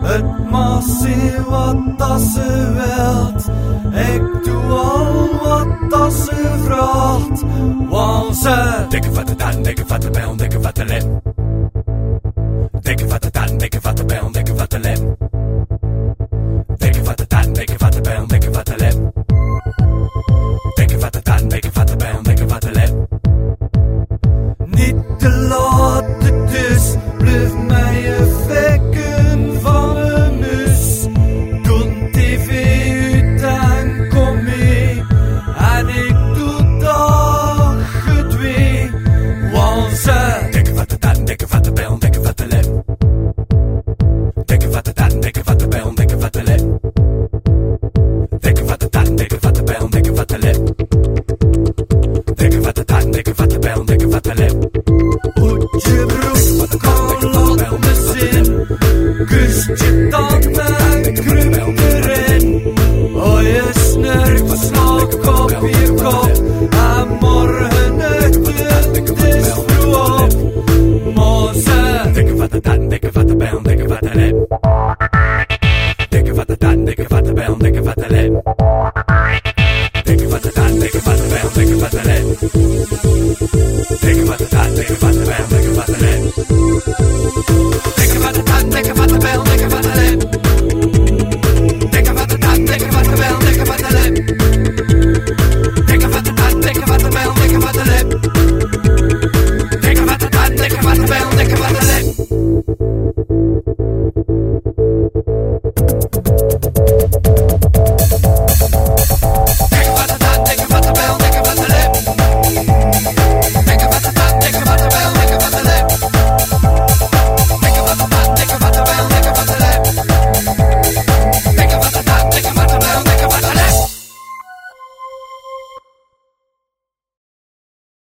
Het mag zien wat dat ze wilt. Ik doe al wat dat ze vraagt. Want ze dikke vette tanden, dikke vette bijl, dikke vette lip. Dikke vette tanden, dikke vette bijl, dikke vette lip. Dikke vette tanden, dikke vette bijl, dikke vette lip. Dikke vette tanden, dikke vette bijl, dikke vette lip. niet te laat, het is. Blijf mij je fikken van een mus. Doe tv uit en kom mee. En ik doe dat gedwee. Want ze dikke vette tanden, dikke vette bijl, dikke vette lip. Dikke vette tanden, dikke vette bijl, dikke vette lip. Dikke vette tanden, dikke vette bijl, dikke vette lip. Dikke vette tanden, dikke vette bijl, dikke vette lip. Hoed je broek, kan op de zin. Kust je tanden en kruip erin. Oh je snurkt, slok op je kop. En morgen het is vroeg op. Maar ze dikke vette tanden, dikke vette bijl, dikke vette lip.